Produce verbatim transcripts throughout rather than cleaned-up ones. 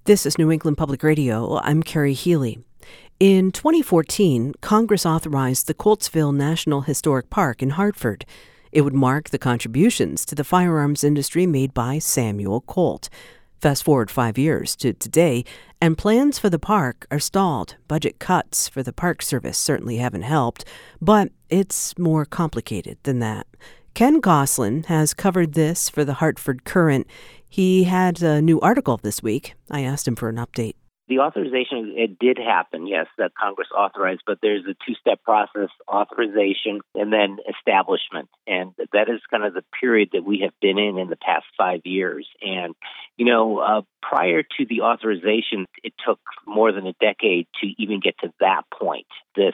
This is New England Public Radio. I'm Carrie Healy. In twenty fourteen, Congress authorized the Coltsville National Historic Park in Hartford. It would mark the contributions to the firearms industry made by Samuel Colt. Fast forward five years to today, and plans for the park are stalled. Budget cuts for the Park Service certainly haven't helped, but it's more complicated than that. Ken Goslin has covered this for the Hartford Courant. He had a new article this week. I asked him for an update. The authorization, it did happen, yes, that Congress authorized, but there's a two-step process, authorization and then establishment. And that is kind of the period that we have been in in the past five years. And, you know, uh, prior to the authorization, it took more than a decade to even get to that point. This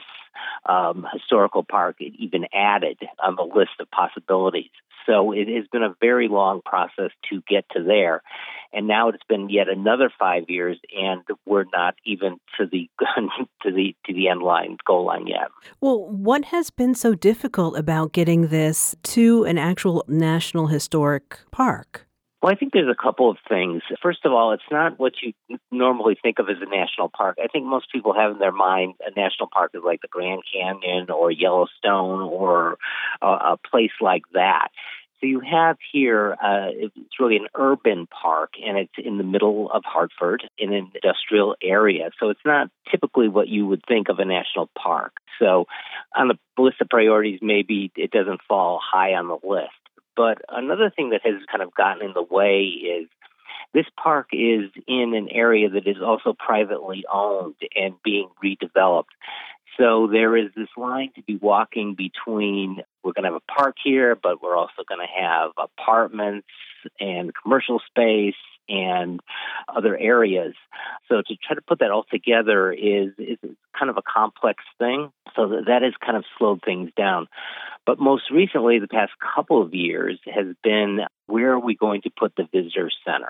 um, historical park it even added on the list of possibilities. So it has been a very long process to get to there. And now it's been yet another five years, and we're not even to the to the to the end line, goal line yet. Well, what has been so difficult about getting this to an actual National Historic Park? Well, I think there's a couple of things. First of all, it's not what you normally think of as a national park. I think most people have in their mind a national park is like the Grand Canyon or Yellowstone or a, a place like that. So you have here, uh, it's really an urban park, and it's in the middle of Hartford in an industrial area. So it's not typically what you would think of a national park. So on the list of priorities, maybe it doesn't fall high on the list. But another thing that has kind of gotten in the way is this park is in an area that is also privately owned and being redeveloped. So there is this line to be walking between, we're going to have a park here, but we're also going to have apartments and commercial space and other areas. So to try to put that all together is, is kind of a complex thing. So that, that has kind of slowed things down. But most recently, the past couple of years, has been where are we going to put the visitor center?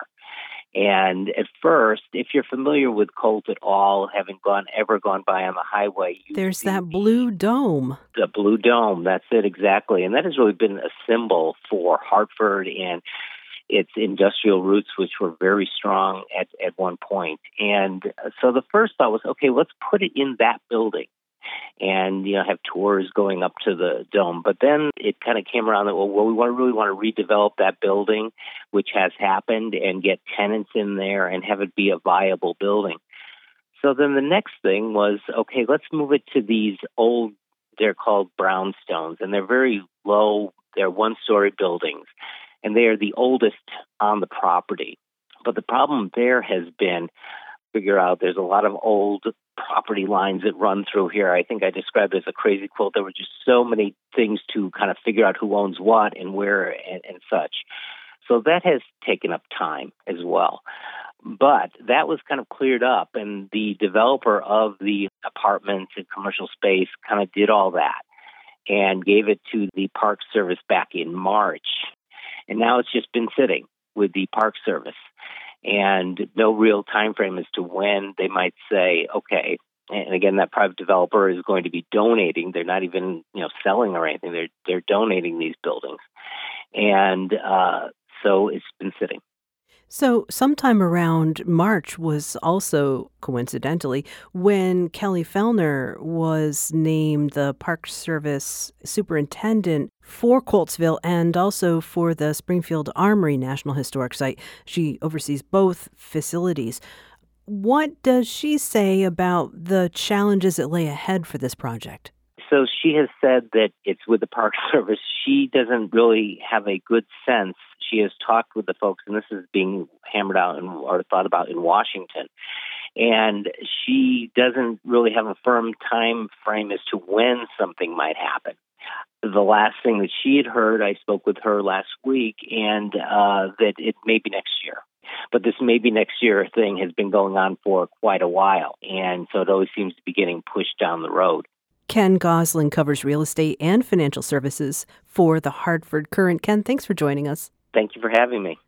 And at first, if you're familiar with Colt at all, having gone ever gone by on the highway, you there's that blue dome. The blue dome, that's it exactly. And that has really been a symbol for Hartford and its industrial roots, which were very strong at, at one point. And so the first thought was, okay, let's put it in that building and, you know, have tours going up to the dome. But then it kind of came around that, well, well we want, really want to redevelop that building, which has happened, and get tenants in there and have it be a viable building. So then the next thing was, okay, let's move it to these old, they're called brownstones, and they're very low, they're one-story buildings, and they are the oldest on the property. But the problem there has been, figure out there's a lot of old property lines that run through here. I think I described it as a crazy quilt. There were just so many things to kind of figure out who owns what and where and, and such. So that has taken up time as well. But that was kind of cleared up, and the developer of the apartments and commercial space kind of did all that and gave it to the Park Service back in March. And now it's just been sitting with the Park Service. And no real time frame as to when they might say, okay, and again, that private developer is going to be donating. They're not even, you know, selling or anything. They're they're donating these buildings. And uh, so it's been sitting. So sometime around March was also, coincidentally, when Kelly Fellner was named the Park Service superintendent for Coltsville and also for the Springfield Armory National Historic Site. She oversees both facilities. What does she say about the challenges that lay ahead for this project? So she has said that it's with the Park Service. She doesn't really have a good sense. She has talked with the folks, and this is being hammered out and, or thought about in Washington. And she doesn't really have a firm time frame as to when something might happen. The last thing that she had heard, I spoke with her last week, and uh, that it may be next year. But this maybe next year thing has been going on for quite a while, and so it always seems to be getting pushed down the road. Ken Goslin covers real estate and financial services for the Hartford Courant. Ken, thanks for joining us. Thank you for having me.